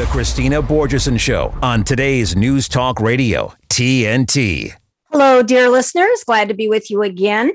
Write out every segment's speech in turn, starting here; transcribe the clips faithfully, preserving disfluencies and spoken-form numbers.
The Christina Borgeson Show on today's News Talk Radio, T N T. Hello, dear listeners. Glad to be with you again.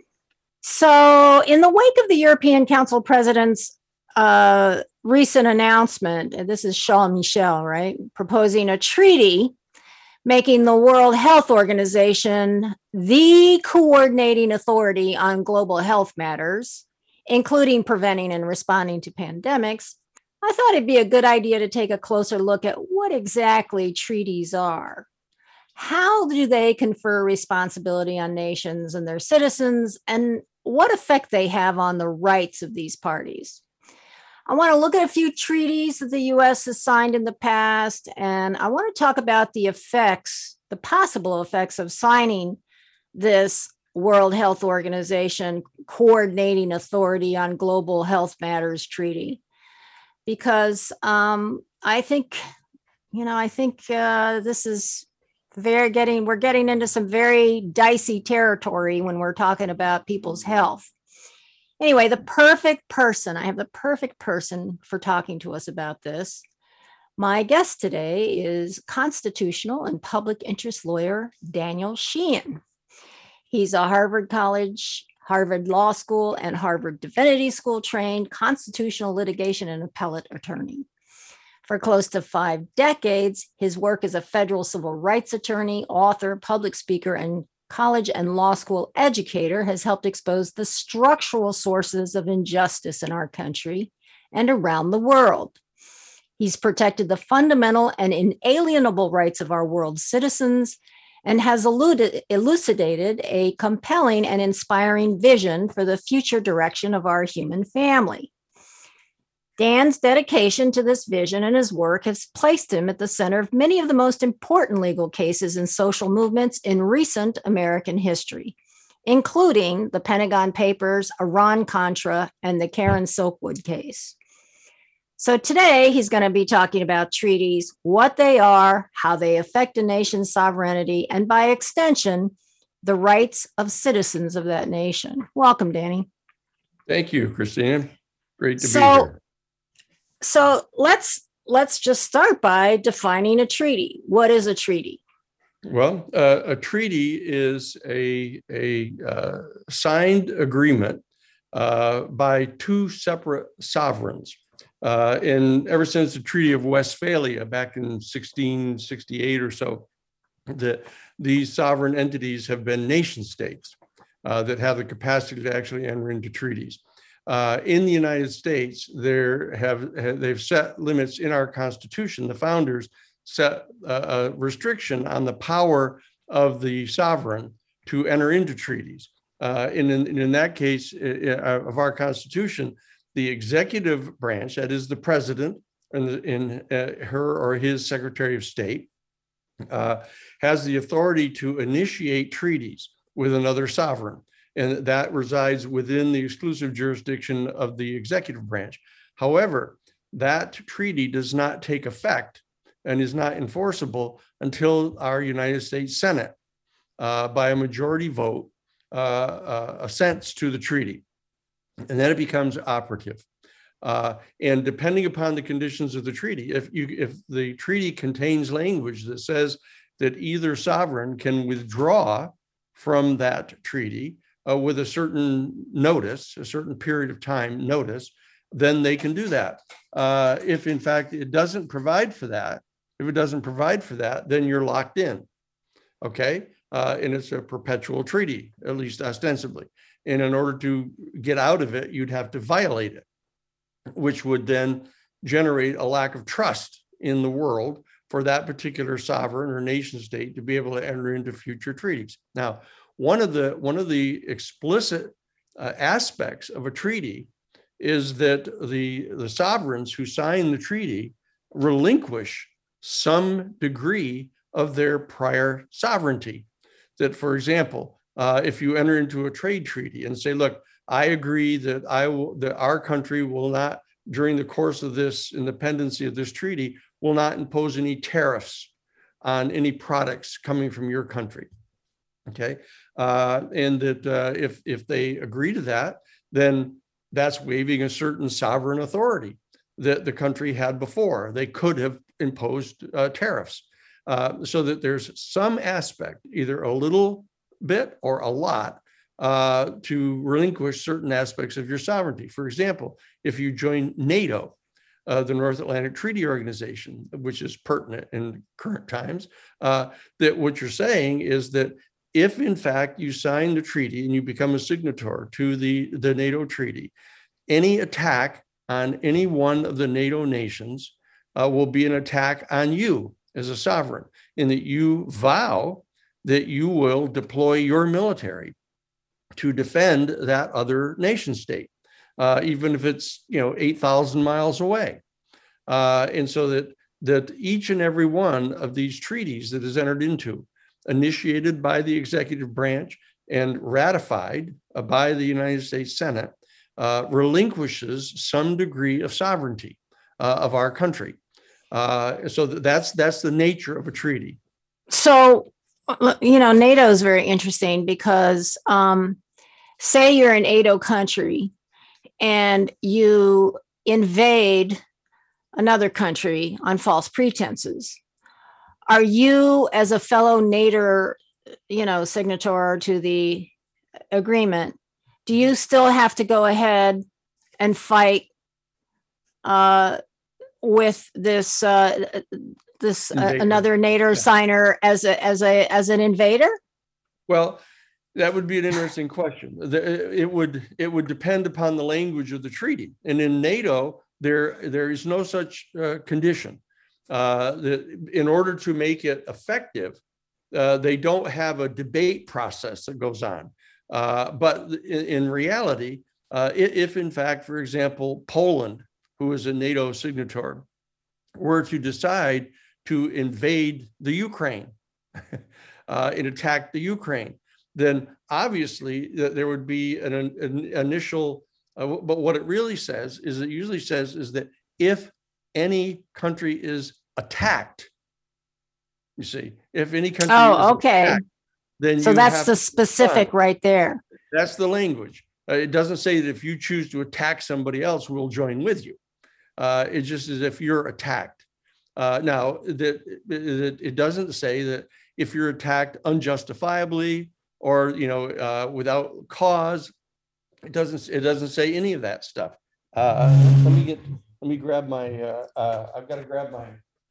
So, in the wake of the European Council President's uh, recent announcement, and this is Charles Michel, right, proposing a treaty making the World Health Organization the coordinating authority on global health matters, including preventing and responding to pandemics, I thought it'd be a good idea to take a closer look at what exactly treaties are. How do they confer responsibility on nations and their citizens, and what effect they have on the rights of these parties? I want to look at a few treaties that the U S has signed in the past, and I want to talk about the effects, the possible effects of signing this World Health Organization Coordinating Authority on Global Health Matters Treaty. Because um, I think, you know, I think uh, this is very getting, we're getting into some very dicey territory when we're talking about people's health. Anyway, the perfect person, I have the perfect person for talking to us about this. My guest today is constitutional and public interest lawyer Daniel Sheehan. He's a Harvard College, Harvard Law School, and Harvard Divinity School trained constitutional litigation and appellate attorney. For close to five decades, his work as a federal civil rights attorney, author, public speaker, and college and law school educator has helped expose the structural sources of injustice in our country and around the world. He's protected the fundamental and inalienable rights of our world's citizens and has eluded, elucidated a compelling and inspiring vision for the future direction of our human family. Dan's dedication to this vision and his work has placed him at the center of many of the most important legal cases and social movements in recent American history, including the Pentagon Papers, Iran-Contra, and the Karen Silkwood case. So today he's going to be talking about treaties, what they are, how they affect a nation's sovereignty, and by extension, the rights of citizens of that nation. Welcome, Danny. Thank you, Christina. Great to so, be here. So let's let's just start by defining a treaty. What is a treaty? Well, uh, a treaty is a, a uh, signed agreement uh, by two separate sovereigns. Uh, and ever since the Treaty of Westphalia back in sixteen sixty-eight or so, the, these sovereign entities have been nation states uh, that have the capacity to actually enter into treaties. Uh, in the United States, there have, have they've set limits in our Constitution. The founders set a, a restriction on the power of the sovereign to enter into treaties. Uh, in, in, in that case uh, of our Constitution, the executive branch, that is the president and the, in uh, her or his Secretary of State, uh, has the authority to initiate treaties with another sovereign. And that resides within the exclusive jurisdiction of the executive branch. However, that treaty does not take effect and is not enforceable until our United States Senate, uh, by a majority vote, uh, uh, assents to the treaty. And then it becomes operative. Uh, and depending upon the conditions of the treaty, if you if the treaty contains language that says that either sovereign can withdraw from that treaty uh, with a certain notice, a certain period of time notice, then they can do that. Uh, if in fact it doesn't provide for that, if it doesn't provide for that, then you're locked in. Okay, uh, and it's a perpetual treaty, at least ostensibly. And in order to get out of it, you'd have to violate it, which would then generate a lack of trust in the world for that particular sovereign or nation state to be able to enter into future treaties. Now, one of the one of the explicit uh, aspects of a treaty is that the, the sovereigns who sign the treaty relinquish some degree of their prior sovereignty. That, for example, uh, if you enter into a trade treaty and say, look, I agree that I will, that our country will not, during the course of this independency of this treaty, will not impose any tariffs on any products coming from your country. Okay, uh, and that uh, if if they agree to that, then that's waiving a certain sovereign authority that the country had before. They could have imposed uh, tariffs, uh, so that there's some aspect, either a little bit or a lot, uh, to relinquish certain aspects of your sovereignty. For example, if you join NATO, uh, the North Atlantic Treaty Organization, which is pertinent in current times, uh, that what you're saying is that if in fact you sign the treaty and you become a signatory to the, the NATO treaty, any attack on any one of the NATO nations uh, will be an attack on you as a sovereign, in that you vow that you will deploy your military to defend that other nation state, uh, even if it's, you know, eight thousand miles away. Uh, and so that, that each and every one of these treaties that is entered into, initiated by the executive branch and ratified uh, by the United States Senate, uh, relinquishes some degree of sovereignty uh, of our country. Uh, so that's that's the nature of a treaty. So, you know, NATO is very interesting because um, say you're an NATO country and you invade another country on false pretenses. Are you, as a fellow NATO, you know, signatory to the agreement, do you still have to go ahead and fight uh, with this uh, this uh, another NATO yeah. signer as a as a as an invader? Well, that would be an interesting question. It would it would depend upon the language of the treaty, and in NATO there there is no such uh, condition. Uh, that in order to make it effective, uh, they don't have a debate process that goes on. Uh, but in, in reality, uh, if in fact, for example, Poland, who is a NATO signatory, were to decide to invade the Ukraine uh, and attack the Ukraine, then obviously there would be an, an initial, uh, but what it really says is it usually says is that if any country is attacked, you see, if any country oh, is okay. attacked, then so you that's have the specific to, right there. That's the language. Uh, it doesn't say that if you choose to attack somebody else, we'll join with you. Uh, it just is if you're attacked. Uh, now, that it, it doesn't say that if you're attacked unjustifiably or you know uh, without cause. It doesn't. It doesn't say any of that stuff. Uh, let me get. Let me grab my. Uh, uh, I've got to grab my.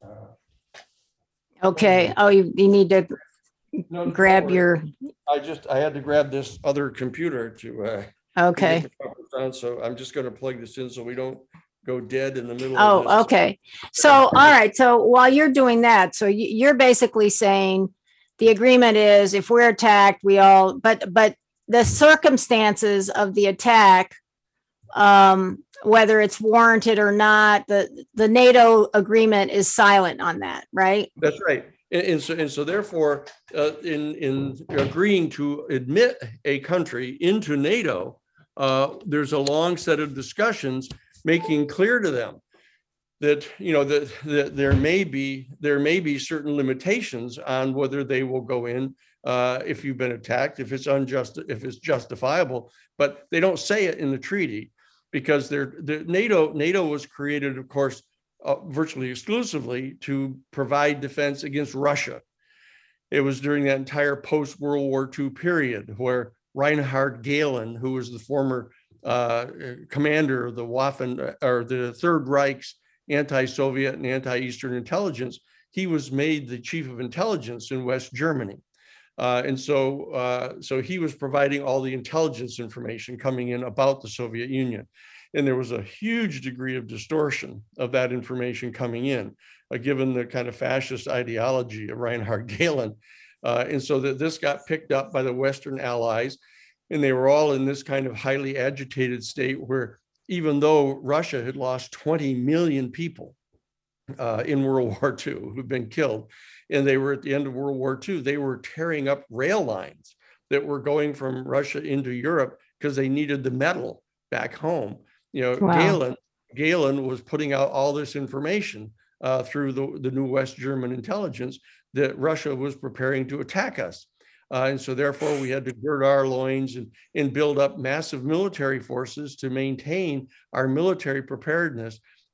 Uh, okay. Oh, you, you need to no, grab your. I just. I had to grab this other computer to. Uh, okay. To on, so I'm just going to plug this in so we don't go dead in the middle. Oh, of this. okay. So, all right. So while you're doing that, so you're basically saying the agreement is if we're attacked, we all. But but the circumstances of the attack, um, whether it's warranted or not, the the NATO agreement is silent on that, right? That's right. And, and so and so therefore, uh, in in agreeing to admit a country into NATO, uh, there's a long set of discussions making clear to them that you know that, that there may be there may be certain limitations on whether they will go in uh, if you've been attacked, if it's unjust, if it's justifiable. But they don't say it in the treaty because they're the NATO NATO was created, of course, uh, virtually exclusively to provide defense against Russia. It was during that entire post-World War Two period where Reinhard Gehlen, who was the former uh, commander of the Waffen or the Third Reich's anti-Soviet and anti-Eastern intelligence, he was made the chief of intelligence in West Germany. Uh, and so, uh, so he was providing all the intelligence information coming in about the Soviet Union. And there was a huge degree of distortion of that information coming in, uh, given the kind of fascist ideology of Reinhard Gehlen. Uh, and so that this got picked up by the Western allies, and they were all in this kind of highly agitated state where even though Russia had lost twenty million people uh, in World War Two who'd been killed, and they were at the end of World War Two, they were tearing up rail lines that were going from Russia into Europe because they needed the metal back home. You know, wow. Gehlen, Gehlen was putting out all this information uh, through the, the new West German intelligence that Russia was preparing to attack us. Uh, and so therefore we had to gird our loins and, and build up massive military forces to maintain our military preparedness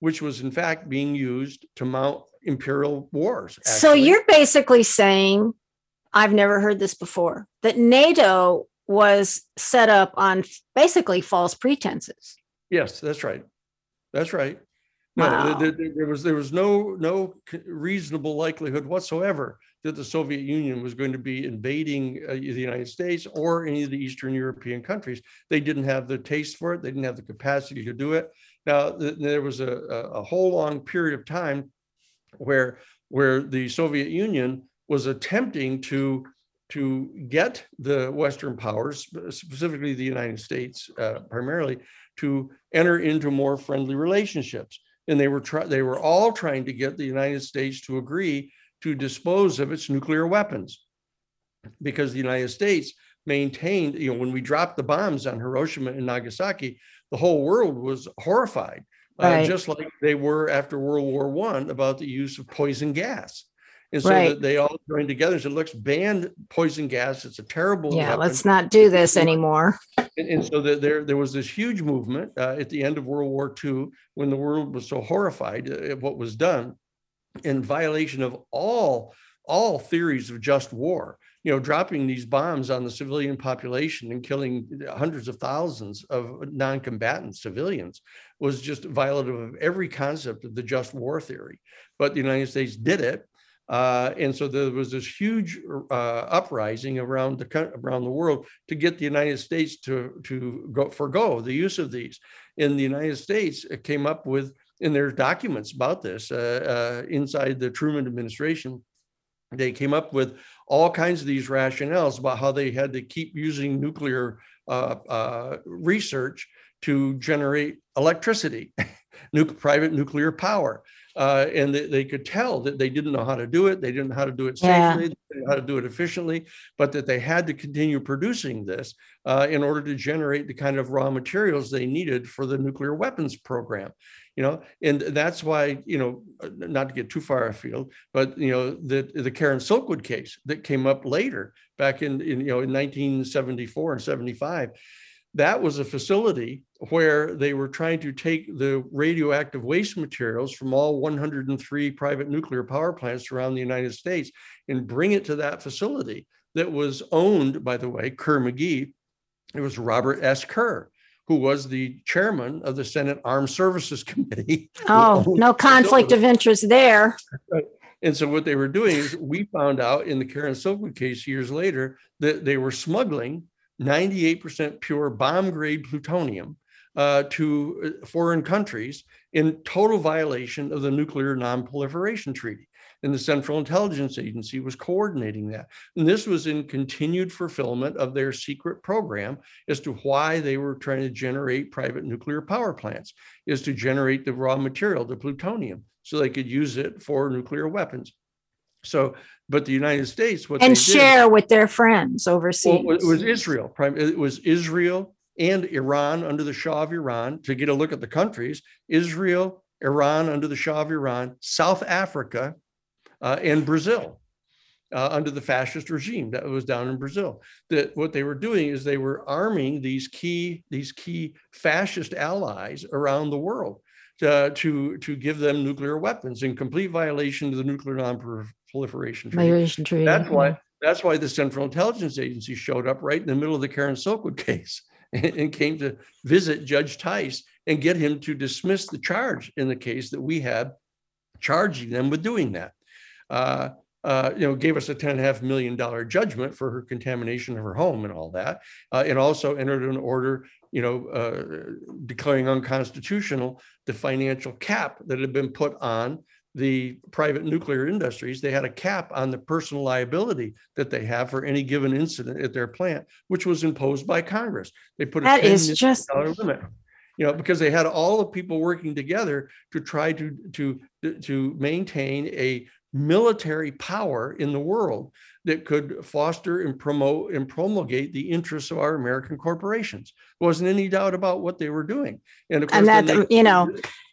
which was in fact being used to mount imperial wars. Actually. So you're basically saying, I've never heard this before, that NATO was set up on basically false pretenses. Yes, that's right. That's right. No, Wow. there, there, there was there was no no reasonable likelihood whatsoever that the Soviet Union was going to be invading uh, the United States or any of the Eastern European countries. They didn't have the taste for it. They didn't have the capacity to do it. Now, th- there was a, a whole long period of time where where the Soviet Union was attempting to to get the Western powers, specifically the United States, uh, primarily, to enter into more friendly relationships. And they were try- they were all trying to get the United States to agree to dispose of its nuclear weapons, because the United States maintained, you know, when we dropped the bombs on Hiroshima and Nagasaki, the whole world was horrified, Right. uh, just like they were after World War One about the use of poison gas. And so Right. that they all joined together and said, let's ban poison gas. It's a terrible Yeah, weapon. let's not do this anymore. And, and so that there, there was this huge movement uh, at the end of World War Two, when the world was so horrified at what was done, in violation of all, all theories of just war. You know, dropping these bombs on the civilian population and killing hundreds of thousands of non-combatant civilians was just violative of every concept of the just war theory. But the United States did it. Uh, and so there was this huge uh, uprising around the around the world to get the United States to to go forgo the use of these. In the United States, it came up with, and there's documents about this uh, uh, inside the Truman administration. They came up with all kinds of these rationales about how they had to keep using nuclear uh, uh, research to generate electricity, nu- private nuclear power. Uh, and they, they could tell that they didn't know how to do it. They didn't know how to do it safely, Yeah. they didn't know how to do it efficiently, but that they had to continue producing this uh, in order to generate the kind of raw materials they needed for the nuclear weapons program. You know, and that's why, you know, not to get too far afield, but, you know, the, the Karen Silkwood case that came up later back in, in, you know, in nineteen seventy-four and seventy-five, that was a facility where they were trying to take the radioactive waste materials from all one hundred three private nuclear power plants around the United States and bring it to that facility that was owned, by the way, Kerr-McGee. It was Robert S. Kerr, who was the chairman of the Senate Armed Services Committee. Oh, no conflict of interest there. And so what they were doing is, we found out in the Karen Silkwood case years later that they were smuggling ninety-eight percent pure bomb-grade plutonium uh, to foreign countries in total violation of the Nuclear Non-Proliferation Treaty. And the Central Intelligence Agency was coordinating that. And this was in continued fulfillment of their secret program as to why they were trying to generate private nuclear power plants, is to generate the raw material, the plutonium, so they could use it for nuclear weapons. So, but the United States, what And they share did, with their friends overseas. well, it was Israel. It was Israel and Iran under the Shah of Iran, to get a look at the countries: Israel, Iran under the Shah of Iran, South Africa, uh, and Brazil uh, under the fascist regime that was down in Brazil. That what they were doing is they were arming these key these key fascist allies around the world to to, to give them nuclear weapons, in complete violation of the Nuclear Non-Proliferation Treaty. Migration treaty. That's why that's why the Central Intelligence Agency showed up right in the middle of the Karen Silkwood case and, and came to visit Judge Tice and get him to dismiss the charge in the case that we had, charging them with doing that. Uh, uh, you know, gave us a ten and a half million dollar judgment for her contamination of her home and all that, uh, and also entered an order, you know, uh, declaring unconstitutional the financial cap that had been put on the private nuclear industries. They had a cap on the personal liability that they have for any given incident at their plant, which was imposed by Congress. They put a That ten is million just dollar limit. You know, because they had all the people working together to try to to to maintain a military power in the world that could foster and promote and promulgate the interests of our American corporations. There wasn't any doubt about what they were doing. And of course, and that, then they- you know,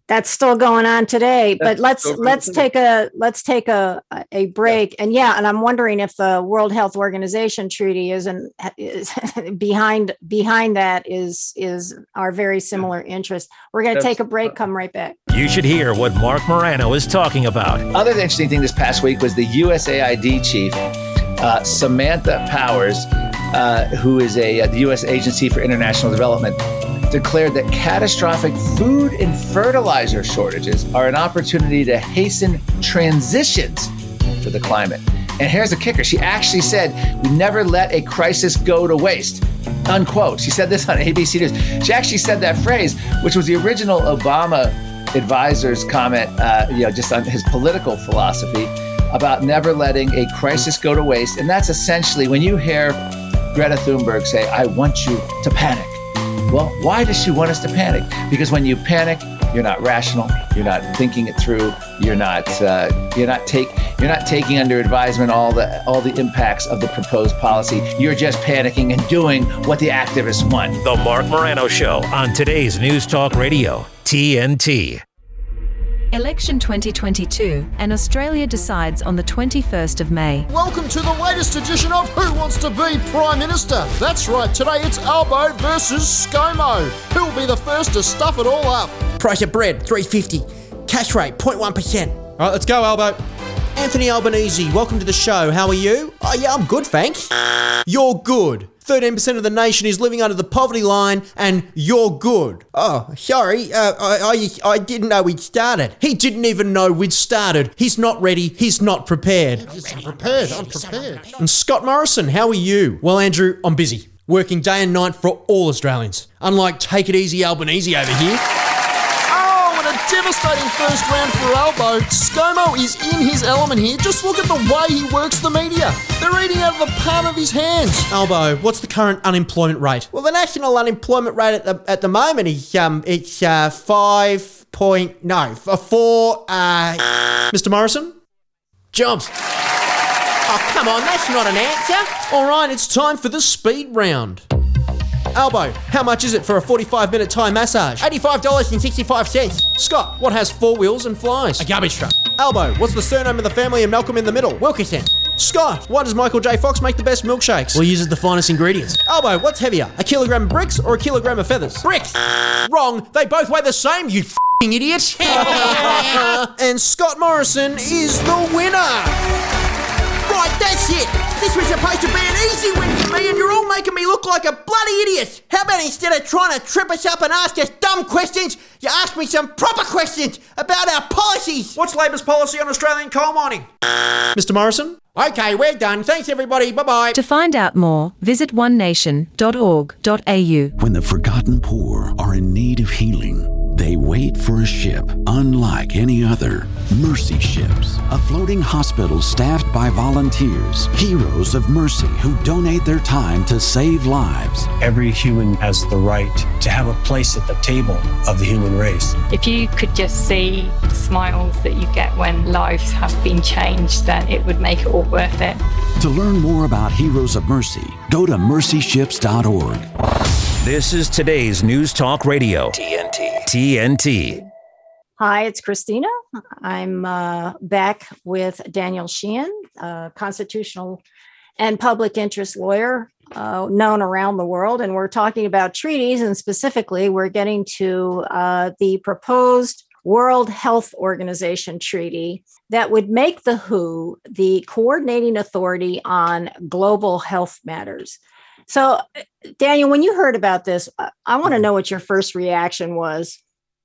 That's still going on today, That's but let's still going let's on. take a let's take a a break. And yeah, and I'm wondering if the World Health Organization treaty isn't is behind behind that is is our very similar interest. We're going to That's- take a break. Come right back. You should hear what Mark Morano is talking about. Other interesting thing this past week was the U S A I D chief, uh, Samantha Powers, uh, who is a uh, the U S Agency for International Development, declared that catastrophic food and fertilizer shortages are an opportunity to hasten transitions for the climate. And here's the kicker. She actually said, we never let a crisis go to waste, unquote. She said this on A B C News. She actually said that phrase, which was the original Obama advisor's comment, uh, you know, just on his political philosophy about never letting a crisis go to waste. And that's essentially when you hear Greta Thunberg say, I want you to panic. Well, why does she want us to panic? Because when you panic, you're not rational. You're not thinking it through. You're not. Uh, you're not take. You're not taking under advisement all the all the impacts of the proposed policy. You're just panicking and doing what the activists want. The Mark Morano Show on today's News Talk Radio, T N T. Election twenty twenty-two, and Australia decides on the twenty-first of May. Welcome to the latest edition of Who Wants to Be Prime Minister? That's right, today it's Albo versus ScoMo. Who'll be the first to stuff it all up? Price of bread, three fifty. Cash rate, zero point one percent. All right, let's go, Albo. Anthony Albanese, welcome to the show. How are you? Oh, yeah, I'm good, thanks. You're good. thirteen percent of the nation is living under the poverty line, and you're good. Oh, sorry, uh, I, I I didn't know we'd started. He didn't even know we'd started. He's not ready. He's not prepared. I'm prepared, I'm prepared. And Scott Morrison, how are you? Well, Andrew, I'm busy. Working day and night for all Australians. Unlike Take It Easy Albanese over here. Oh, and a devastating first round for Albo. ScoMo is in his element here. Just look at the way he works the media. They're eating out of the palm of his hands. Albo, what's the current unemployment rate? Well, the national unemployment rate at the at the moment is um it's uh five point no four uh. Mister Morrison, jobs. Oh come on, that's not an answer. All right, it's time for the speed round. Albo, how much is it for a forty-five minute Thai massage? eighty-five dollars and sixty-five cents. Scott, what has four wheels and flies? A garbage truck. Albo, what's the surname of the family of Malcolm in the Middle? Wilkinson. Scott, why does Michael J. Fox make the best milkshakes? Well, he uses the finest ingredients. Albo, what's heavier, a kilogram of bricks or a kilogram of feathers? Bricks. Wrong, they both weigh the same, you f***ing idiot. And Scott Morrison is the winner. Right, that's it. This was supposed to be an easy win for me, and you're all making me look like a bloody idiot. How about instead of trying to trip us up and ask us dumb questions, you ask me some proper questions about our policies? What's Labor's policy on Australian coal mining? Mister Morrison? Okay, we're done. Thanks, everybody. Bye-bye. To find out more, visit one nation dot org dot a u. When the forgotten poor are in need of healing, they wait for a ship unlike any other. Mercy Ships, a floating hospital staffed by volunteers, heroes of mercy who donate their time to save lives. Every human has the right to have a place at the table of the human race. If you could just see the smiles that you get when lives have been changed, then it would make it all worth it. To learn more about Heroes of Mercy, go to mercy ships dot org. This is today's News Talk Radio, T N T. T N T. Hi, it's Christina. I'm uh, back with Daniel Sheehan, a constitutional and public interest lawyer uh, known around the world. And we're talking about treaties, and specifically, we're getting to uh, the proposed World Health Organization treaty that would make the W H O the coordinating authority on global health matters. So, Daniel, when you heard about this, I want to know what your first reaction was.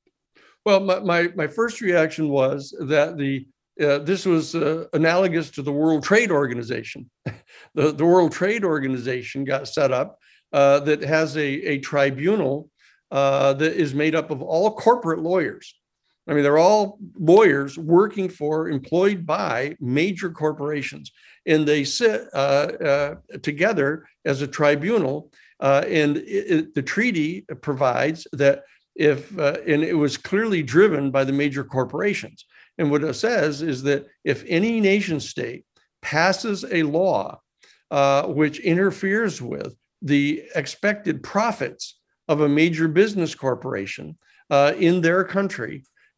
Well, my, my, my first reaction was that the uh, this was uh, analogous to the World Trade Organization. the, the World Trade Organization got set up uh, that has a, a tribunal uh, that is made up of all corporate lawyers. I mean, they're all lawyers working for, employed by major corporations, and they sit uh, uh, together as a tribunal. Uh, and it, it, the treaty provides that if, uh, and it was clearly driven by the major corporations. And what it says is that if any nation state passes a law uh, which interferes with the expected profits of a major business corporation uh, in their country,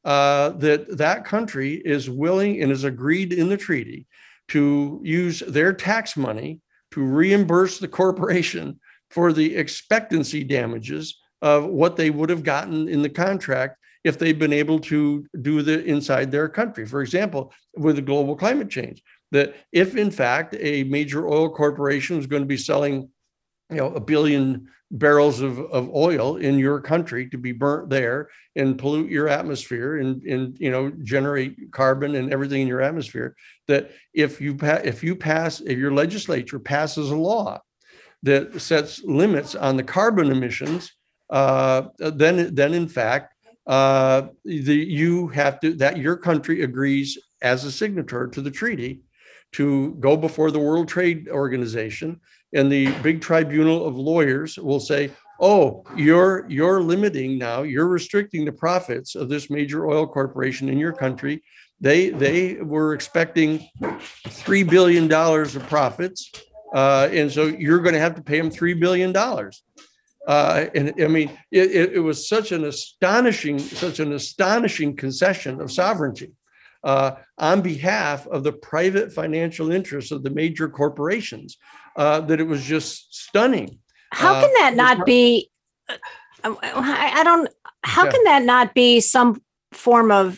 uh, that that country is willing and is agreed in the treaty to use their tax money to reimburse the corporation for the expectancy damages of what they would have gotten in the contract if they'd been able to do the inside their country. For example, with the global climate change, that if in fact a major oil corporation was going to be selling, you know, a billion barrels of, of oil in your country to be burnt there and pollute your atmosphere and, and you know generate carbon and everything in your atmosphere, that if you pa- if you pass if your legislature passes a law that sets limits on the carbon emissions, uh, then then in fact uh, the you have to that your country agrees as a signatory to the treaty to go before the World Trade Organization, and the big tribunal of lawyers will say, oh, you're you're limiting now, you're restricting the profits of this major oil corporation in your country. They they were expecting three billion dollars of profits, uh, and so you're going to have to pay them three billion dollars. Uh, and I mean, it, it was such an astonishing, such an astonishing concession of sovereignty uh, on behalf of the private financial interests of the major corporations, uh, that it was just stunning. How can that uh, not be? I, I don't. How yeah. can that not be some form of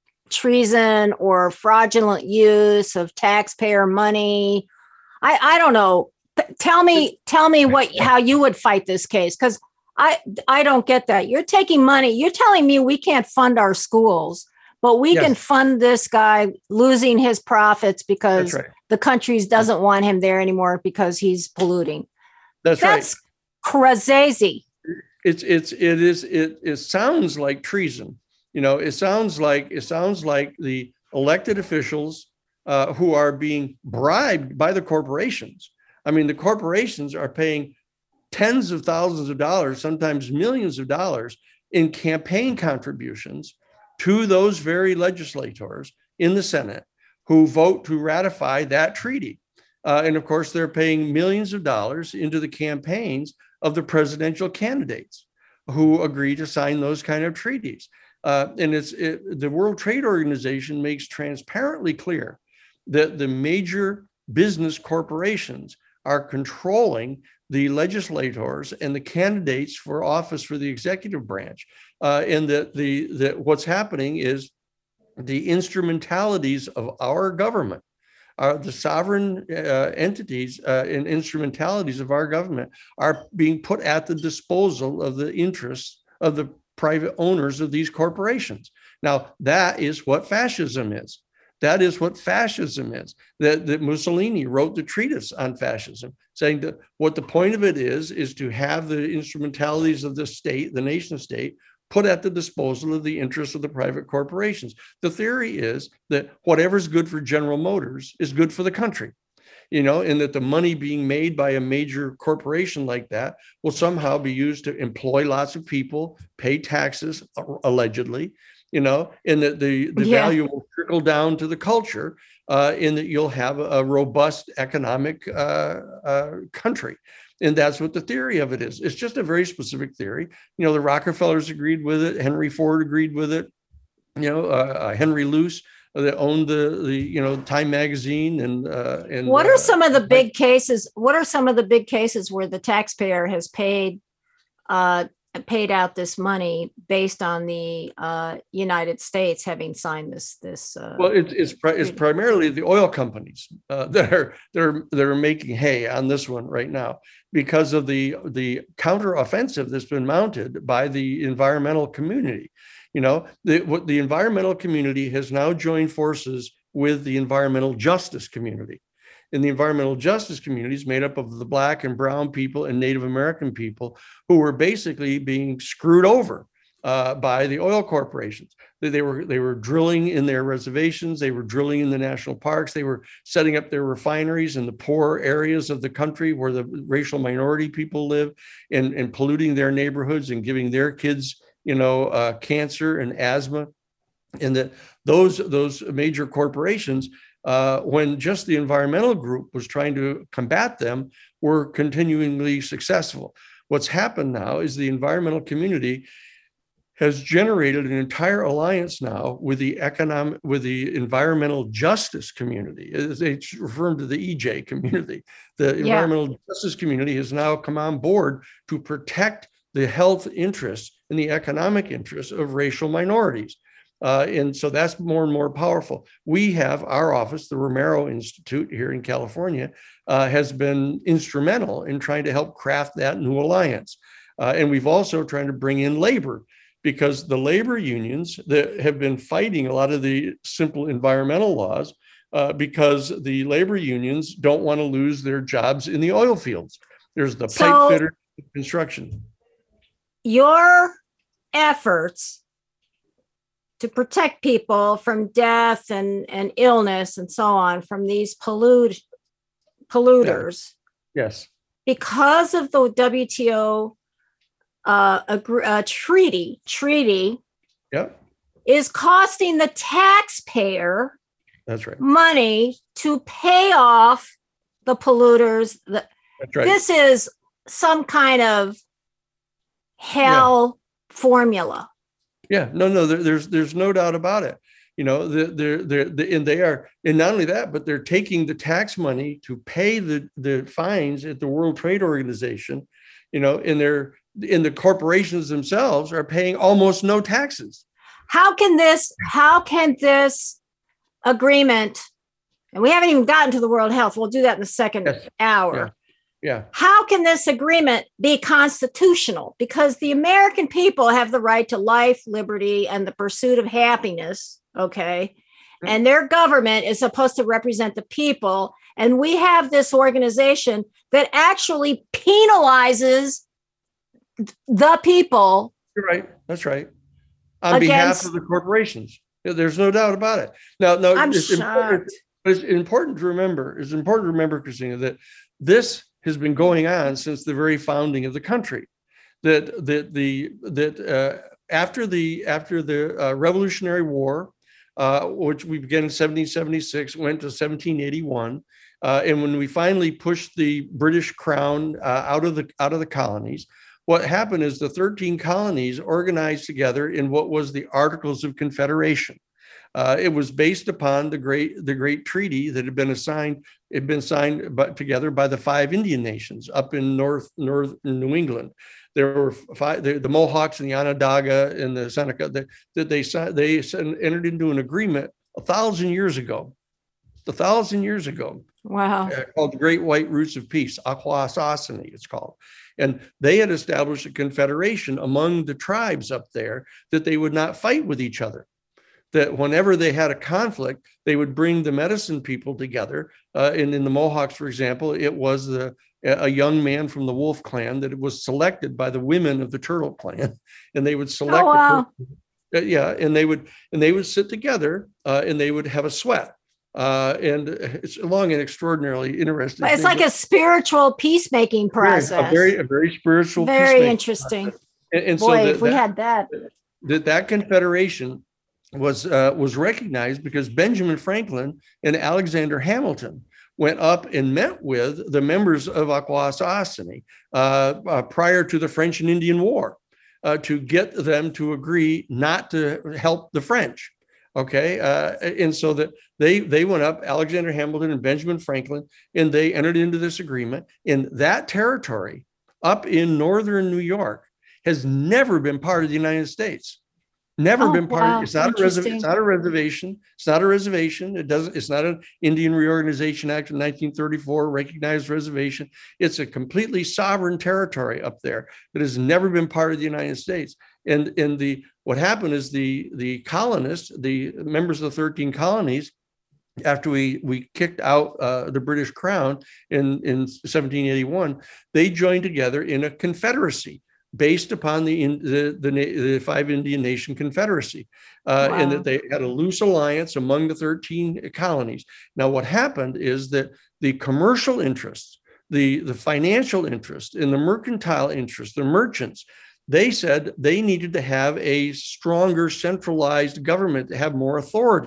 treason or fraudulent use of taxpayer money? I, I don't know. Tell me, tell me what how you would fight this case, because I I don't get that. You're taking money. You're telling me we can't fund our schools, but we yes. can fund this guy losing his profits because right. the country doesn't want him there anymore because he's polluting. That's, That's right. crazy. It's it's it is it it sounds like treason. You know, it sounds like it sounds like the elected officials uh, who are being bribed by the corporations. I mean, the corporations are paying tens of thousands of dollars, sometimes millions of dollars in campaign contributions to those very legislators in the Senate who vote to ratify that treaty. Uh, and of course, they're paying millions of dollars into the campaigns of the presidential candidates who agree to sign those kind of treaties. Uh, and it's it, the World Trade Organization makes transparently clear that the major business corporations are controlling the legislators and the candidates for office for the executive branch, uh, and that the that what's happening is the instrumentalities of our government, are the sovereign uh, entities uh, and instrumentalities of our government are being put at the disposal of the interests of the private owners of these corporations. Now, that is what fascism is. That is what fascism is. That, that Mussolini wrote the treatise on fascism, saying that what the point of it is, is to have the instrumentalities of the state, the nation state, put at the disposal of the interests of the private corporations. The theory is that whatever's good for General Motors is good for the country, you know, and that the money being made by a major corporation like that will somehow be used to employ lots of people, pay taxes, allegedly, you know, and that the, the yeah. value will trickle down to the culture, uh, in that you'll have a robust economic uh, uh, country. And that's what the theory of it is. It's just a very specific theory. You know, the Rockefellers agreed with it. Henry Ford agreed with it. You know, uh, Henry Luce, uh, that owned the, the, you know, Time magazine. And, uh, and what are uh, some of the big cases? What are some of the big cases where the taxpayer has paid, uh, paid out this money based on the uh, United States having signed this? This uh, well, it, it's pri- it's primarily the oil companies uh, that are they're they're making hay on this one right now because of the the counteroffensive that's been mounted by the environmental community. You know, the what the environmental community has now joined forces with the environmental justice community. And the environmental justice community is made up of the Black and brown people and Native American people who were basically being screwed over uh, by the oil corporations. They, they were they were drilling in their reservations. They were drilling in the national parks. They were setting up their refineries in the poor areas of the country where the racial minority people live, and, and polluting their neighborhoods and giving their kids, you know, uh, cancer and asthma. And that those those major corporations, Uh, when just the environmental group was trying to combat them, were continually successful. What's happened now is the environmental community has generated an entire alliance now with the economic, with the environmental justice community. It's referred to the E J community. The Yeah. environmental justice community has now come on board to protect the health interests and the economic interests of racial minorities. Uh, and so that's more and more powerful. We have our office, the Romero Institute here in California, uh, has been instrumental in trying to help craft that new alliance. Uh, and we've also tried to bring in labor, because the labor unions that have been fighting a lot of the simple environmental laws, uh, because the labor unions don't want to lose their jobs in the oil fields. There's the So- pipe fitter construction. Your efforts to protect people from death and, and illness and so on from these pollute, polluters, Yes. because of the W T O uh, agr- uh, treaty, treaty Yep. is costing the taxpayer That's right. money to pay off the polluters. The, That's right. This is some kind of hell formula. Yeah, no, no, there, there's there's no doubt about it. You know, they're, they're, they're, they and they are, and not only that, but they're taking the tax money to pay the, the fines at the World Trade Organization, you know, and they're, and the corporations themselves are paying almost no taxes. How can this, how can this agreement, and we haven't even gotten to the World Health, we'll do that in the second Yes. hour. Yeah. How can this agreement be constitutional? Because the American people have the right to life, liberty, and the pursuit of happiness. Okay. And their government is supposed to represent the people. And we have this organization that actually penalizes the people. You're right. That's right. On behalf Against- of the corporations. There's no doubt about it. Now, no, I'm it's important, shocked. but it's important to remember, it's important to remember, Christina, that this has been going on since the very founding of the country. That that the that uh, after the after the uh, Revolutionary War, uh, which we began in seventeen seventy-six, went to seventeen eighty-one, uh, and when we finally pushed the British crown uh, out of the out of the colonies, what happened is the thirteen colonies organized together in what was the Articles of Confederation. Uh, it was based upon the great the great treaty that had been assigned, it had been signed by, together by the five Indian nations up in north north New England. There were five, the, the Mohawks and the Onondaga and the Seneca that, that they they entered into an agreement a thousand years ago, a thousand years ago. Wow. Uh, called the Great White Roots of Peace, Akwesasne, it's called. And they had established a confederation among the tribes up there that they would not fight with each other. That whenever they had a conflict, they would bring the medicine people together. Uh, and in the Mohawks, for example, it was the, a young man from the Wolf Clan that was selected by the women of the Turtle Clan, and they would select. Oh, wow. A, yeah, and they would and they would sit together uh, and they would have a sweat. Uh, and it's along an extraordinarily interesting. But it's thing, like a spiritual peacemaking process. A very, a very spiritual. Very peacemaking interesting. process. And, and Boy, so that, if we that, had that. that that confederation was uh, was recognized because Benjamin Franklin and Alexander Hamilton went up and met with the members of Akwesasne uh, uh, prior to the French and Indian War uh, to get them to agree not to help the French. Okay, uh, and so that they they went up, Alexander Hamilton and Benjamin Franklin, and they entered into this agreement. And that territory up in northern New York has never been part of the United States. Never Oh, been part wow. of it's not a reserv- Interesting. it's not a reservation. It's not a reservation. It doesn't, it's not an Indian Reorganization Act of nineteen thirty-four recognized reservation. It's a completely sovereign territory up there that has never been part of the United States. And, and the what happened is the, the colonists, the members of the thirteen colonies, after we we kicked out uh, the British Crown in, in seventeen eighty-one, they joined together in a confederacy based upon the the, the, the five Indian Nation Confederacy, uh, Wow. and that they had a loose alliance among the thirteen colonies. Now, what happened is that the commercial interests, the, the financial interest, and the mercantile interest, the merchants, they said they needed to have a stronger centralized government to have more authority.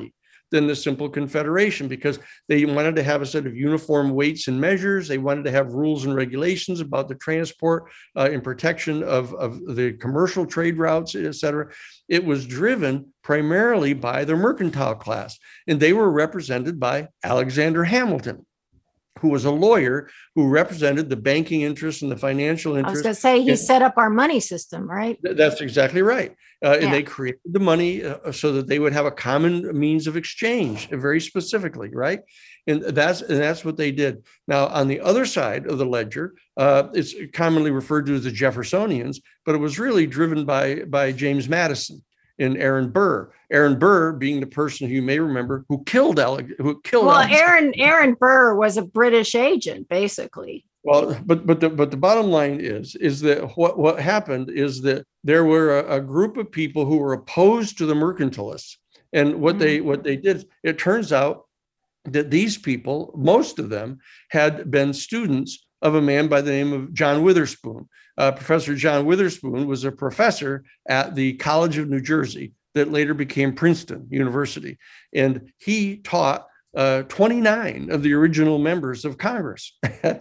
than the simple confederation, because they wanted to have a set of uniform weights and measures. They wanted to have rules and regulations about the transport uh, and protection of, of the commercial trade routes, et cetera. It was driven primarily by the mercantile class, and they were represented by Alexander Hamilton, who was a lawyer who represented the banking interests and the financial interests. I was going to say he and, set up our money system, right? That's exactly right. Uh, Yeah. And they created the money uh, so that they would have a common means of exchange, uh, very specifically, right? And that's and that's what they did. Now, on the other side of the ledger, uh, it's commonly referred to as the Jeffersonians, but it was really driven by by James Madison and Aaron Burr. Aaron Burr being the person who you may remember who killed Alec, who killed. Well, Alexander. Aaron Aaron Burr was a British agent, basically. Well, but but the but the bottom line is is that what what happened is that there were a, a group of people who were opposed to the mercantilists, and what mm-hmm. they what they did. It turns out that these people, most of them, had been students of a man by the name of John Witherspoon. Uh, Professor John Witherspoon was a professor at the College of New Jersey that later became Princeton University, and he taught Uh, twenty-nine of the original members of Congress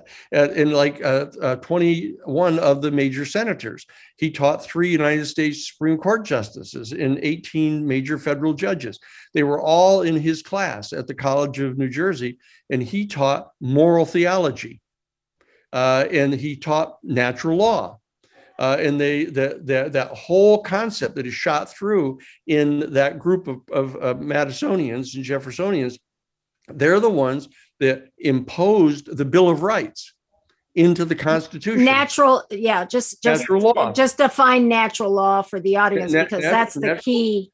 and like uh, uh, twenty-one of the major senators. He taught three United States Supreme Court justices and eighteen major federal judges. They were all in his class at the College of New Jersey, and he taught moral theology, uh, and he taught natural law. Uh, and they that that that whole concept that is shot through in that group of, of uh, Madisonians and Jeffersonians. They're the ones that imposed the Bill of Rights into the Constitution. Natural, yeah, just just natural law. Just define natural law for the audience, Na- because nat- that's the natural, key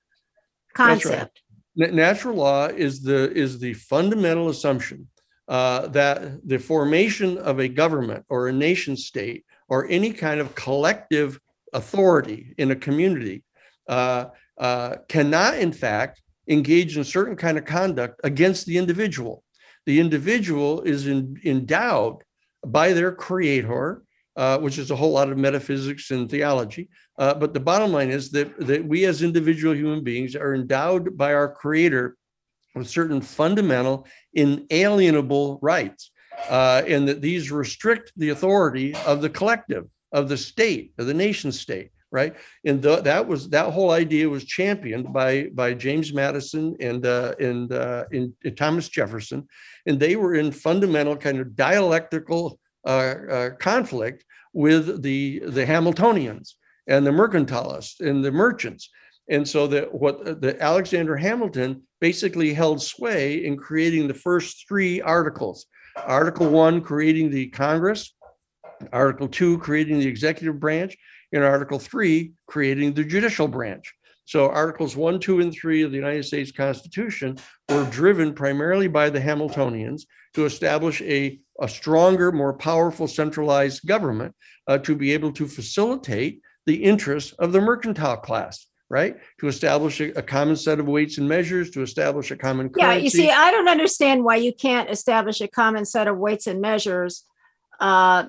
concept. Right. Natural law is the is the fundamental assumption uh, that the formation of a government or a nation state or any kind of collective authority in a community uh, uh, cannot, in fact, engage in certain kind of conduct against the individual. The individual is in, endowed by their creator, uh, which is a whole lot of metaphysics and theology. Uh, but the bottom line is that, that we as individual human beings are endowed by our creator with certain fundamental, inalienable rights, uh, and that these restrict the authority of the collective, of the state, of the nation state. Right, and the, that was that whole idea was championed by by James Madison and uh, and, uh, and and Thomas Jefferson, and they were in fundamental kind of dialectical uh, uh, conflict with the the Hamiltonians and the mercantilists and the merchants, and so that what the Alexander Hamilton basically held sway in creating the first three articles. Article one, creating the Congress. Article two, creating the executive branch. In Article three, creating the judicial branch. So Articles one, two, and three of the United States Constitution were driven primarily by the Hamiltonians to establish a, a stronger, more powerful centralized government uh, to be able to facilitate the interests of the mercantile class, right? To establish a, a common set of weights and measures, to establish a common currency. Yeah, you see, I don't understand why you can't establish a common set of weights and measures uh,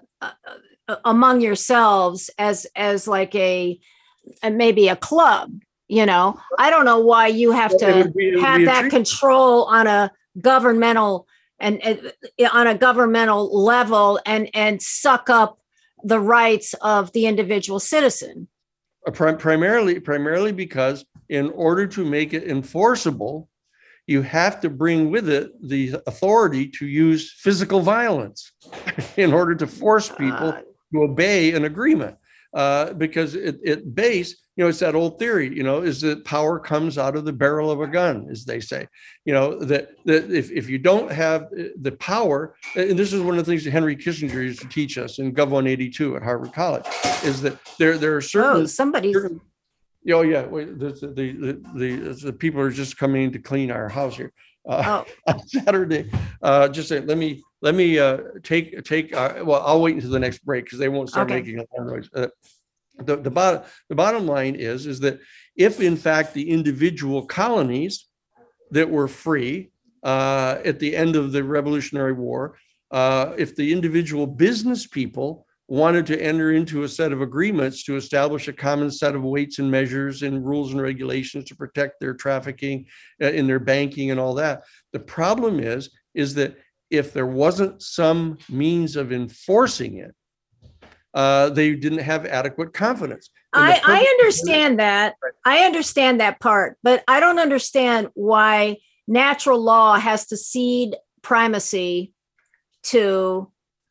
among yourselves as as like a, a maybe a club. You know, I don't know why you have to be, have that control on a governmental and, and on a governmental level and and suck up the rights of the individual citizen. Prim- primarily, primarily because in order to make it enforceable, you have to bring with it the authority to use physical violence in order to force people uh, to obey an agreement. Uh, because it, it base, you know, it's that old theory, you know, is that power comes out of the barrel of a gun, as they say, you know, that, that if, if you don't have the power, and this is one of the things that Henry Kissinger used to teach us in Gov one eighty-two at Harvard College, is that there, there are certain, oh, somebody's, certain, oh yeah, wait, the, the, the, the, the people are just coming to clean our house here. Uh, oh. On Saturday, uh, just say, let me, let me uh, take, take, uh, well, I'll wait until the next break because they won't start okay. making a noise. Uh, the, the, bottom, the bottom line is, is that if in fact the individual colonies that were free uh, at the end of the Revolutionary War, uh, if the individual business people wanted to enter into a set of agreements to establish a common set of weights and measures and rules and regulations to protect their trafficking uh, in their banking and all that. The problem is, is that if there wasn't some means of enforcing it, uh, they didn't have adequate confidence. I, I understand that. I understand that part, but I don't understand why natural law has to cede primacy to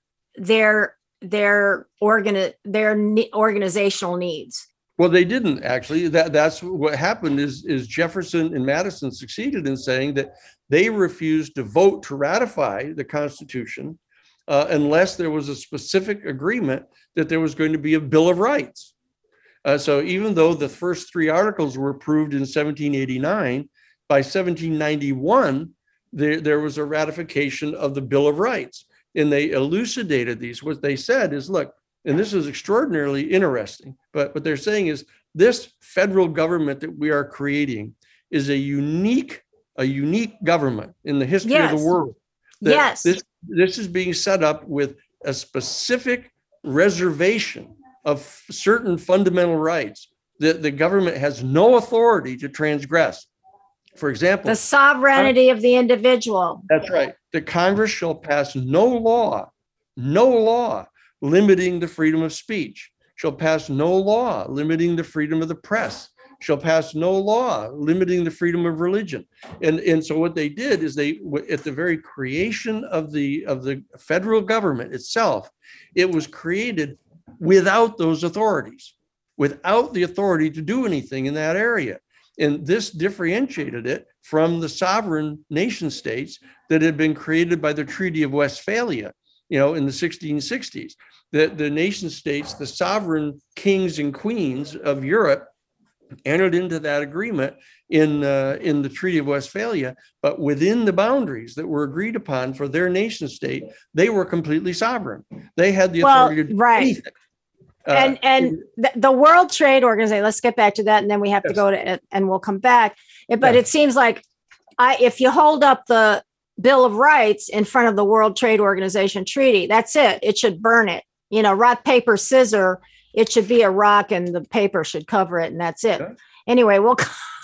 their their organ their ne- organizational needs. Well, they didn't actually. That that's what happened. Is is Jefferson and Madison succeeded in saying that they refused to vote to ratify the Constitution uh, unless there was a specific agreement that there was going to be a Bill of Rights. Uh, so even though the first three articles were approved in seventeen eighty-nine, by seventeen ninety-one, there, there was a ratification of the Bill of Rights. And they elucidated these. What they said is, look, and this is extraordinarily interesting, but what they're saying is this federal government that we are creating is a unique, a unique government in the history yes. of the world. That yes. This, this is being set up with a specific reservation of certain fundamental rights that the government has no authority to transgress. For example, the sovereignty of the individual. That's right. The Congress shall pass no law, no law limiting the freedom of speech, shall pass no law limiting the freedom of the press, shall pass no law limiting the freedom of religion. And, and so what they did is they, at the very creation of the, of the federal government itself, it was created without those authorities, without the authority to do anything in that area. And this differentiated it from the sovereign nation states that had been created by the Treaty of Westphalia, you know, in the sixteen sixties. The, the nation states, the sovereign kings and queens of Europe entered into that agreement in, uh, in the Treaty of Westphalia, but within the boundaries that were agreed upon for their nation state, they were completely sovereign. They had the authority well, to do right. anything. Uh, and and the, the World Trade Organization, let's get back to that, and then we have yes. to go to it, and we'll come back. But yes. it seems like I, if you hold up the Bill of Rights in front of the World Trade Organization treaty, that's it. It should burn it. You know, rock, paper, scissor. It should be a rock, and the paper should cover it, and that's it. Okay. Anyway, we'll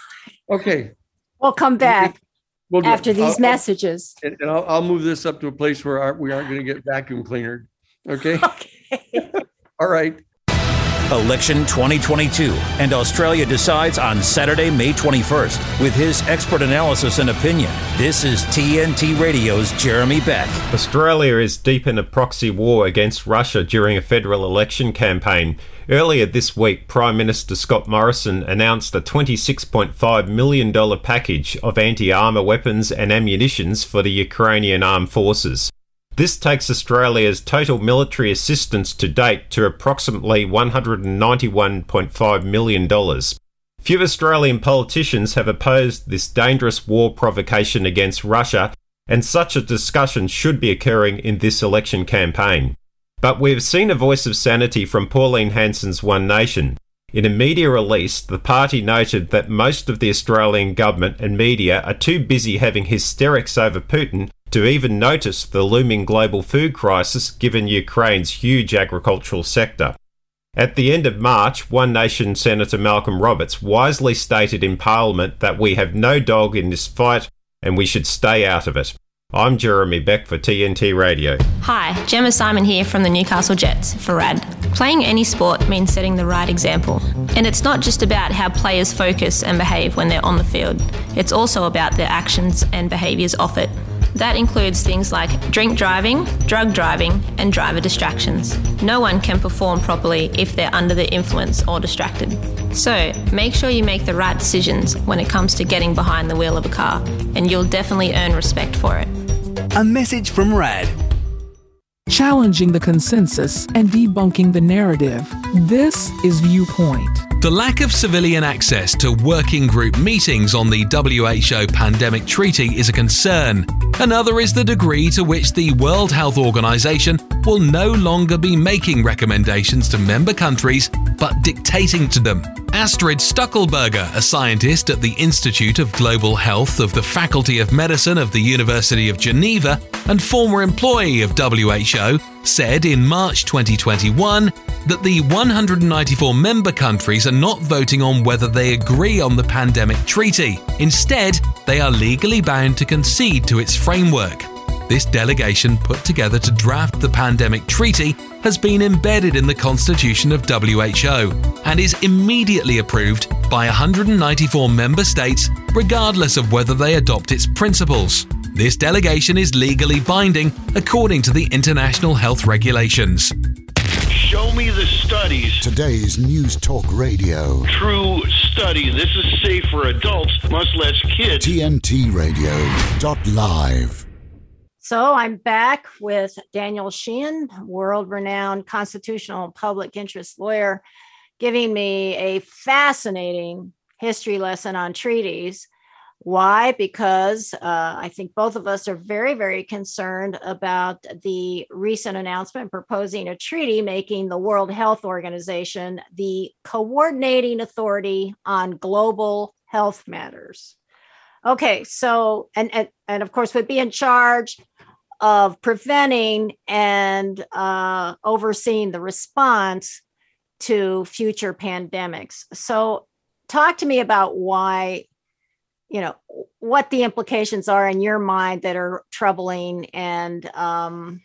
okay. We'll come back we'll after these I'll, messages, and I'll, I'll move this up to a place where our, we aren't going to get vacuum cleanered. Okay. Okay. All right. Election twenty twenty-two, and Australia decides on Saturday, May twenty-first. With his expert analysis and opinion, this is T N T Radio's Jeremy Beck. Australia is deep in a proxy war against Russia during a federal election campaign. Earlier this week, Prime Minister Scott Morrison announced a twenty-six point five million dollars package of anti-armour weapons and ammunitions for the Ukrainian armed forces. This takes Australia's total military assistance to date to approximately one hundred ninety-one point five million dollars. Few Australian politicians have opposed this dangerous war provocation against Russia, and such a discussion should be occurring in this election campaign. But we've seen a voice of sanity from Pauline Hanson's One Nation. In a media release, the party noted that most of the Australian government and media are too busy having hysterics over Putin to even notice the looming global food crisis given Ukraine's huge agricultural sector. At the end of March, One Nation Senator Malcolm Roberts wisely stated in Parliament that we have no dog in this fight and we should stay out of it. I'm Jeremy Beck for T N T Radio. Hi, Gemma Simon here from the Newcastle Jets for R A D. Playing any sport means setting the right example. And it's not just about how players focus and behave when they're on the field. It's also about their actions and behaviours off it. That includes things like drink driving, drug driving, and driver distractions. No one can perform properly if they're under the influence or distracted. So, make sure you make the right decisions when it comes to getting behind the wheel of a car, and you'll definitely earn respect for it. A message from R A D. Challenging the consensus and debunking the narrative. This is Viewpoint. The lack of civilian access to working group meetings on the W H O pandemic treaty is a concern. Another is the degree to which the World Health Organization will no longer be making recommendations to member countries, but dictating to them. Astrid Stuckelberger, a scientist at the Institute of Global Health of the Faculty of Medicine of the University of Geneva and former employee of W H O, said in March twenty twenty-one that the one hundred ninety-four member countries are not voting on whether they agree on the pandemic treaty. Instead, they are legally bound to concede to its framework. This delegation put together to draft the pandemic treaty has been embedded in the constitution of W H O and is immediately approved by one hundred ninety-four member states, regardless of whether they adopt its principles. This delegation is legally binding according to the international health regulations. Show me the studies. Today's News Talk Radio. True studies. This is safe for adults, much less kids. T N T Radio dot live. So I'm back with Daniel Sheehan, world-renowned constitutional public interest lawyer, giving me a fascinating history lesson on treaties. Why? Because uh, I think both of us are very, very concerned about the recent announcement proposing a treaty making the World Health Organization the coordinating authority on global health matters. Okay, so, and, and, and of course, would be in charge of preventing and uh, overseeing the response to future pandemics. So talk to me about why, you know, what the implications are in your mind that are troubling and um,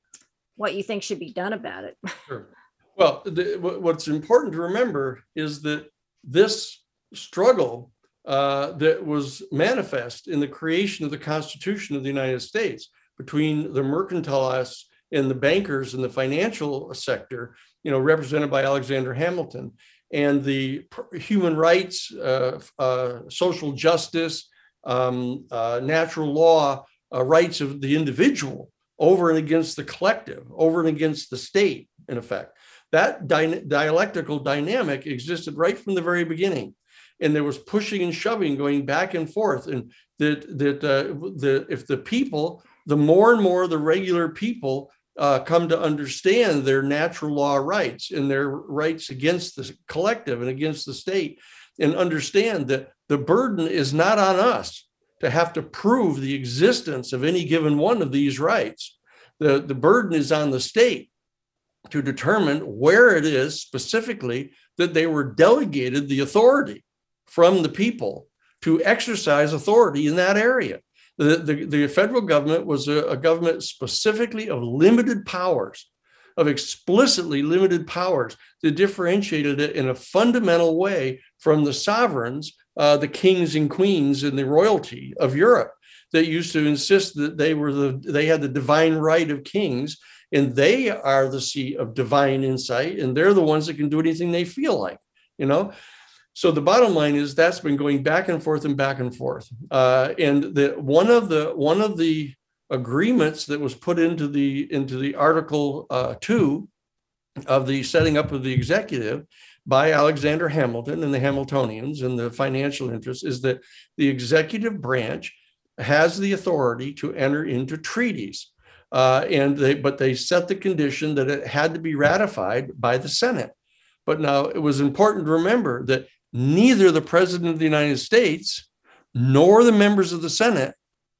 what you think should be done about it. Sure. Well, the, what's important to remember is that this struggle uh, that was manifest in the creation of the Constitution of the United States between the mercantilists and the bankers in the financial sector, you know, represented by Alexander Hamilton, and the human rights, uh, uh, social justice, um, uh, natural law uh, rights of the individual over and against the collective, over and against the state, in effect. That di- dialectical dynamic existed right from the very beginning. And there was pushing and shoving going back and forth. And that, that uh, the, if the people, the more and more the regular people uh, come to understand their natural law rights and their rights against the collective and against the state, and understand that the burden is not on us to have to prove the existence of any given one of these rights. The, the burden is on the state to determine where it is specifically that they were delegated the authority from the people to exercise authority in that area. The, the, the federal government was a, a government specifically of limited powers, of explicitly limited powers that differentiated it in a fundamental way from the sovereigns, uh, the kings and queens and the royalty of Europe that used to insist that they were the, they had the divine right of kings, and they are the seat of divine insight, and they're the ones that can do anything they feel like, you know? So the bottom line is that's been going back and forth and back and forth. Uh, and the, one of the one of the agreements that was put into the into the Article uh, two of the setting up of the executive by Alexander Hamilton and the Hamiltonians and the financial interests is that the executive branch has the authority to enter into treaties. Uh, and they but they set the condition that it had to be ratified by the Senate. But now it was important to remember that neither the President of the United States nor the members of the Senate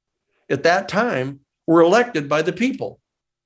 at that time were elected by the people.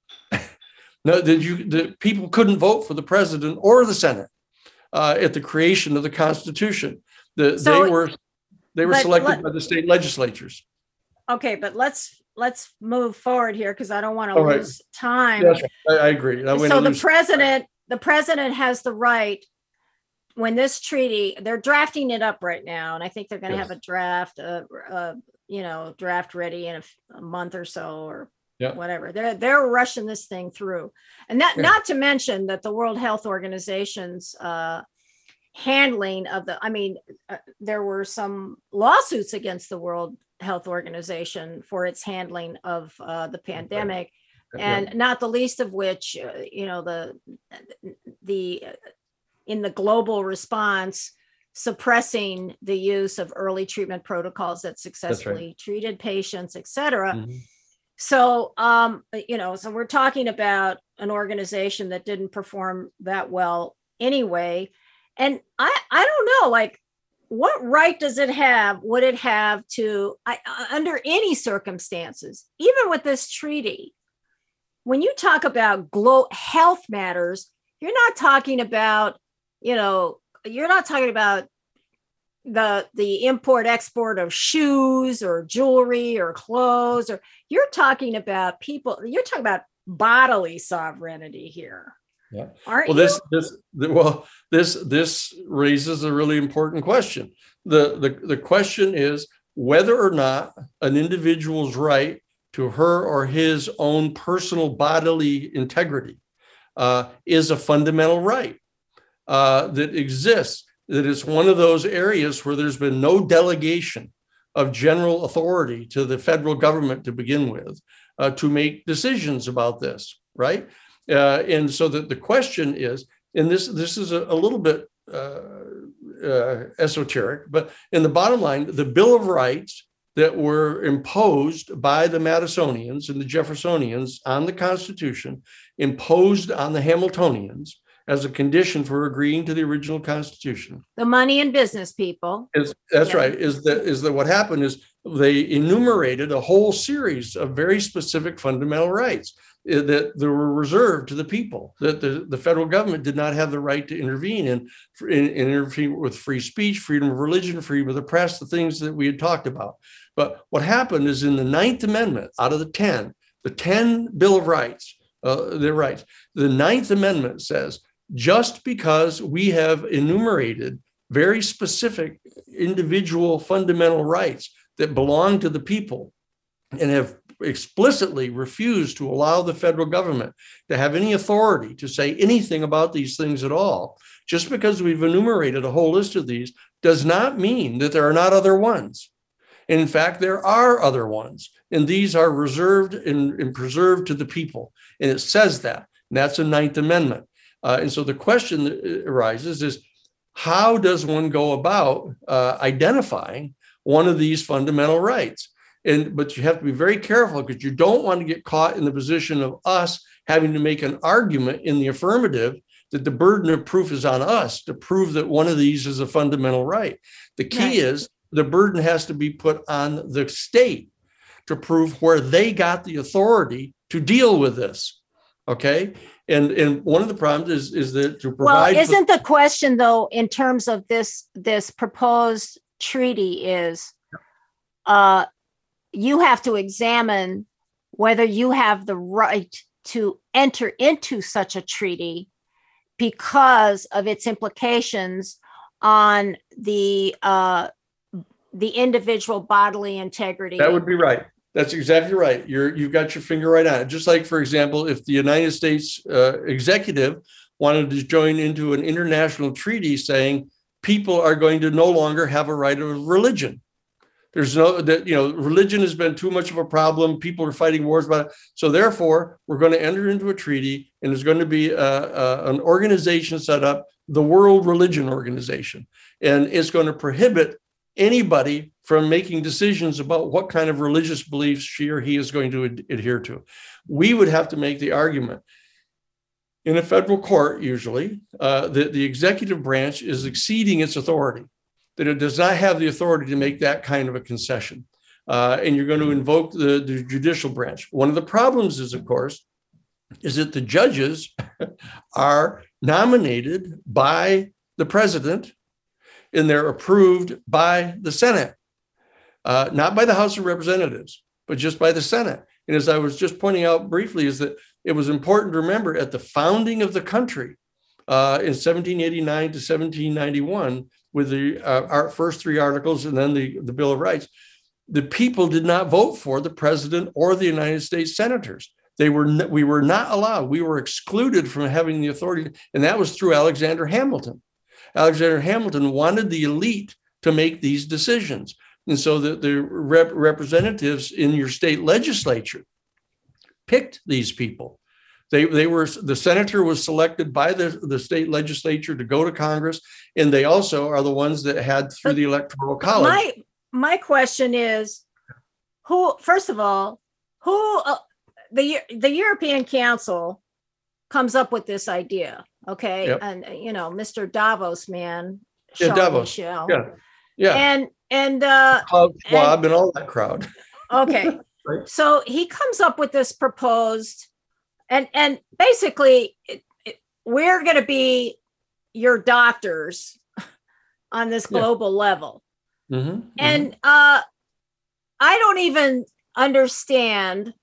No, the, you, the people couldn't vote for the President or the Senate uh, at the creation of the Constitution. The, So- they were they were but selected let- by the state legislatures. Okay, but let's let's move forward here because I don't want to All right. lose time. Yes, I, I agree. I went So to the lose- president, the president has the right when this treaty, they're drafting it up right now, and I think they're going to Yes. have a draft, uh, uh, you know, draft ready in a, f- a month or so, or Yeah. whatever. They're they're rushing this thing through, and that Yeah. not to mention that the World Health Organization's uh, handling of the. I mean, uh, there were some lawsuits against the World Health Organization for its handling of uh, the pandemic. Yeah. And not the least of which, uh, you know, the the in the global response, suppressing the use of early treatment protocols that successfully treated patients, et cetera. Mhm. So, um, you know, so we're talking about an organization that didn't perform that well anyway. And I, I don't know, like, what right does it have, would it have to, I, under any circumstances, even with this treaty, when you talk about glo- health matters, you're not talking about, you know, you're not talking about the the import export of shoes or jewelry or clothes, or you're talking about people, you're talking about bodily sovereignty here. Yeah. Aren't well, you? this this well this this raises a really important question. The, the the question is whether or not an individual's right to her or his own personal bodily integrity uh, is a fundamental right uh, that exists. That is one of those areas where there's been no delegation of general authority to the federal government to begin with uh, to make decisions about this, right? Uh, and so that the question is, and this this is a, a little bit uh, uh, esoteric, but in the bottom line, the Bill of Rights that were imposed by the Madisonians and the Jeffersonians on the Constitution, imposed on the Hamiltonians as a condition for agreeing to the original Constitution. The money and business people. Is, that's Yeah. right. Is that is that what happened is they enumerated a whole series of very specific fundamental rights that, that were reserved to the people, that the, the federal government did not have the right to intervene in, in, in interfere with free speech, freedom of religion, freedom of the press, the things that we had talked about. But what happened is in the Ninth Amendment, out of the ten, the ten Bill of Rights, uh, their rights, the Ninth Amendment says, just because we have enumerated very specific individual fundamental rights that belong to the people and have explicitly refused to allow the federal government to have any authority to say anything about these things at all, just because we've enumerated a whole list of these does not mean that there are not other ones. And in fact, there are other ones, and these are reserved and, and preserved to the people. And it says that, and that's a Ninth Amendment. Uh, and so the question that arises is, how does one go about uh, identifying one of these fundamental rights? And but you have to be very careful, because you don't want to get caught in the position of us having to make an argument in the affirmative that the burden of proof is on us to prove that one of these is a fundamental right. The key Right. is the burden has to be put on the state to prove where they got the authority to deal with this. Okay. And and one of the problems is, is that to Well, provide. isn't the question, though, in terms of this this proposed treaty is uh, you have to examine whether you have the right to enter into such a treaty because of its implications on the uh, the individual bodily integrity. That would be right. That's exactly right. You're, you've got your finger right on it. Just like, for example, if the United States uh, executive wanted to join into an international treaty saying people are going to no longer have a right of religion. There's no, that, you know, religion has been too much of a problem. People are fighting wars about it. So therefore, we're going to enter into a treaty, and there's going to be a, a, an organization set up, the World Religion Organization, and it's going to prohibit anybody from making decisions about what kind of religious beliefs she or he is going to ad- adhere to. We would have to make the argument in a federal court, usually, uh, that the executive branch is exceeding its authority, that it does not have the authority to make that kind of a concession. Uh, and you're going to invoke the, the judicial branch. One of the problems is, of course, is that the judges are nominated by the president, and they're approved by the Senate, uh, not by the House of Representatives, but just by the Senate. And as I was just pointing out briefly, is that it was important to remember at the founding of the country uh, in seventeen eighty-nine to seventeen ninety-one, with the uh, our first three articles and then the, the Bill of Rights, the people did not vote for the president or the United States senators. They were n- we were not allowed. We were excluded from having the authority, and that was through Alexander Hamilton. Alexander Hamilton wanted the elite to make these decisions. And so the, the rep- representatives in your state legislature picked these people. They, they were, the senator was selected by the, the state legislature to go to Congress. And they also are the ones that had through the Electoral College. My, my question is, who, first of all, who, uh, the, the European Council comes up with this idea. Okay. Yep. And, you know, Mister Davos, man. Yeah, Charles Davos. Michel. Yeah. Yeah. And, and, uh, Klaus Schwab and- and all that crowd. okay. Right. So he comes up with this proposed, and, and basically it, it, we're going to be your doctors on this Yeah. global level. Mhm, And uh, I don't even understand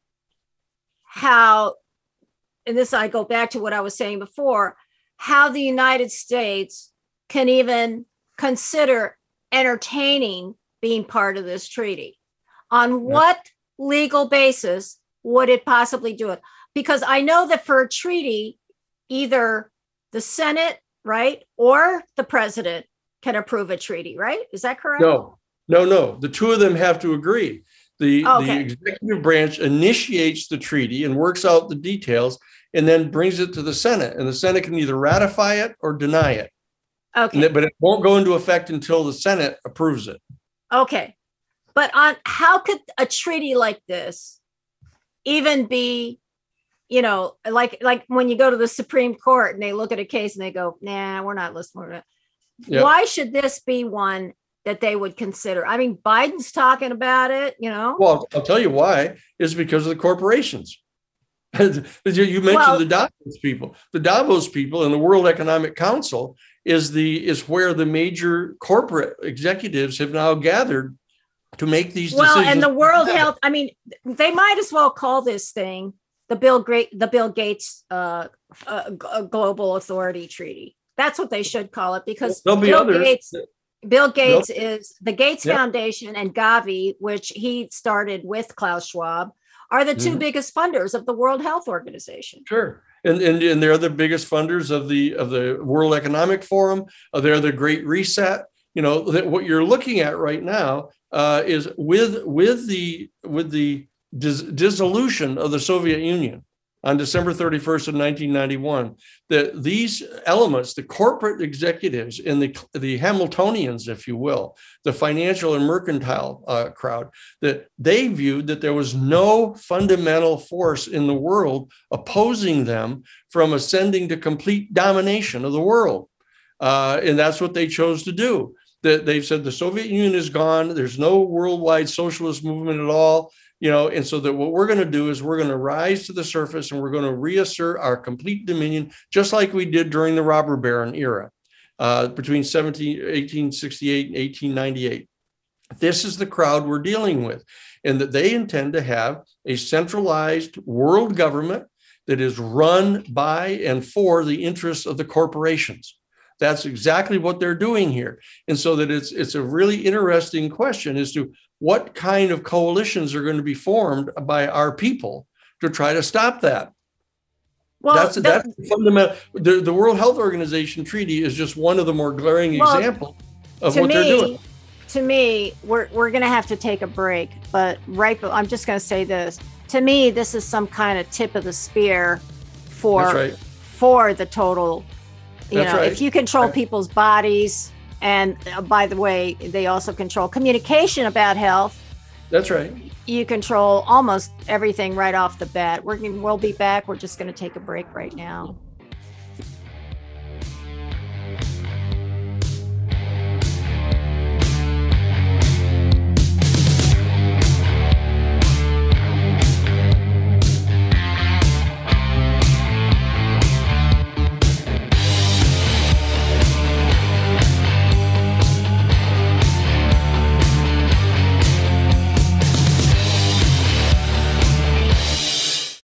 how, and this I go back to what I was saying before, how the United States can even consider entertaining being part of this treaty. On what legal basis would it possibly do it? Because I know that for a treaty, either the Senate, right, or the president can approve a treaty, right? Is that correct? No, no, no. The two of them have to agree. The, Okay. the executive branch initiates the treaty and works out the details and then brings it to the Senate. And the Senate can either ratify it or deny it. Okay. And it- But it won't go into effect until the Senate approves it. Okay. But on how could a treaty like this even be, you know, like like when you go to the Supreme Court and they look at a case and they go, nah, we're not listening to it. Yep. Why should this be one that they would consider? I mean, Biden's talking about it, you know. Well, I'll tell you why. It's because of the corporations. You you mentioned Well- the Davos people. The Davos people and the World Economic Council is the is where the major corporate executives have now gathered to make these Well, decisions. and the World Health, I mean, they might as well call this thing the Bill Great the Bill Gates uh, uh, G- Global Authority Treaty. That's what they should call it, because There'll be Bill others. Gates Bill Gates Bill- is the Gates Yep. Foundation and Gavi, which he started with Klaus Schwab, are the two Mhm. biggest funders of the World Health Organization. Sure. And, and and they're the biggest funders of the of the World Economic Forum. Uh, they're the Great Reset. You know, that what you're looking at right now uh, is with with the with the dis- dissolution of the Soviet Union on December thirty-first of nineteen ninety-one, that these elements, the corporate executives and the the Hamiltonians, if you will, the financial and mercantile uh, crowd, that they viewed that there was no fundamental force in the world opposing them from ascending to complete domination of the world. Uh, and that's what they chose to do. That they've said the Soviet Union is gone. There's no worldwide socialist movement at all. You know, and so that what we're going to do is we're going to rise to the surface and we're going to reassert our complete dominion, just like we did during the robber baron era uh, between eighteen sixty-eight and eighteen ninety-eight. This is the crowd we're dealing with, and that they intend to have a centralized world government that is run by and for the interests of the corporations. That's exactly what they're doing here. And so that it's it's a really interesting question as to what kind of coalitions are going to be formed by our people to try to stop that. Well, that's the- that's the fundamental. The, the World Health Organization treaty is just one of the more glaring Well, examples of to what me, they're doing. To me, we're we're gonna have to take a break. But right, but I'm just gonna say this. To me, this is some kind of tip of the spear for That's right. for the total. You That's know, right. if you control people's bodies, and uh, by the way, they also control communication about health. That's right. You control almost everything right off the bat. We're gonna, we'll be back. We're just going to take a break right now.